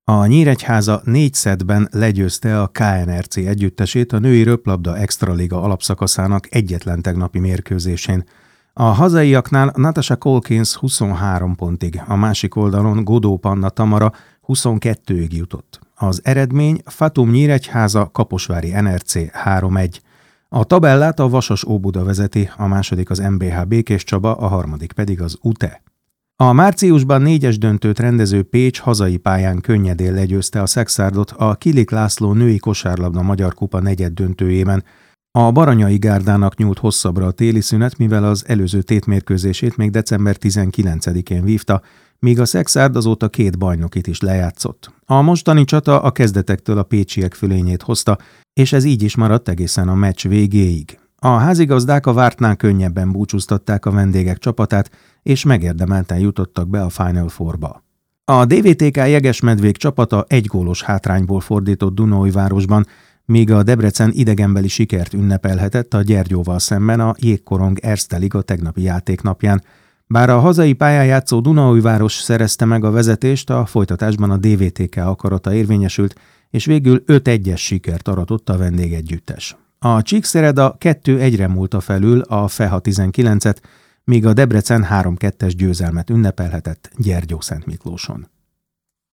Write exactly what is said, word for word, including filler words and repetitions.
A Nyíregyháza négy szettben legyőzte a ká en er cé együttesét a női röplabda extraliga alapszakaszának egyetlen tegnapi mérkőzésén. A hazaiaknál Natasha Colkins huszonhárom pontig, a másik oldalon Godó Panna Tamara huszonkettőig jutott. Az eredmény Fatum Nyíregyháza Kaposvári en er cé három egy. A tabellát a Vasas Óbuda vezeti, a második az em bé há Békés Csaba, a harmadik pedig az u té e. A márciusban négyes döntőt rendező Pécs hazai pályán könnyedén legyőzte a Szexárdot a Kilik László női kosárlabda Magyar Kupa negyed döntőjében. A Baranyai Gárdának nyúlt hosszabbra a téli szünet, mivel az előző tétmérkőzését még december tizenkilencedikén vívta, míg a Szexárd azóta két bajnokit is lejátszott. A mostani csata a kezdetektől a pécsiek fölényét hozta, és ez így is maradt egészen a meccs végéig. A házigazdák a vártnál könnyebben búcsúztatták a vendégek csapatát, és megérdemelten jutottak be a Final Fourba. A dé vé té ká Jegesmedvék csapata egy gólos hátrányból fordított Dunaújvárosban, míg a Debrecen idegenbeli sikert ünnepelhetett a Gyergyóval szemben a Jégkorong Erste Liga tegnapi játéknapján. Bár a hazai pályán játszó Dunaújváros szerezte meg a vezetést, a folytatásban a dé vé té ká akarata érvényesült, és végül öt egyes sikert aratott a vendégegyüttes. A Csíkszereda kettő egyre múlta felül a FEHA tizenkilencet, míg a Debrecen három kettes győzelmet ünnepelhetett Gyergyószentmiklóson.